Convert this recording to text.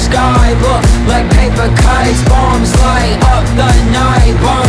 sky look like paper kites. Bombs light up the night. Bombs